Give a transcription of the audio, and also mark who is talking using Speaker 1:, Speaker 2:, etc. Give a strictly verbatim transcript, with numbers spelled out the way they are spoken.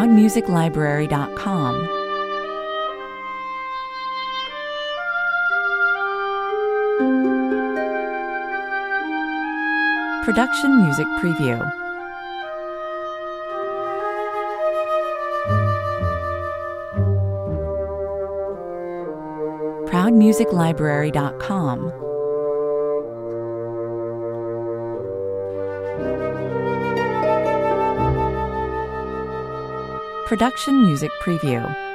Speaker 1: proud music library dot com. Production Music Preview. proud music library dot com. Production Music Preview.